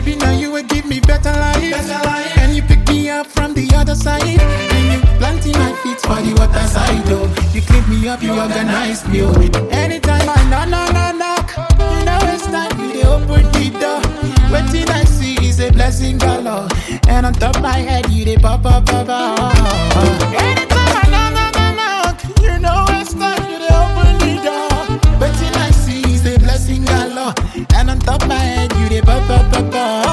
Baby, now you will give me better life. And you pick me up from the other side. And you planting my feet for the water side, oh. You clean me up, you organize me, oh. Anytime I knock, you know it's time you dey open the door. Waiting I see is a blessing galore. And on top my head, you dey pop. Anytime I knock, you know it's time you dey open the door. Waiting I see is a blessing galore. And on top my head, you dey pop.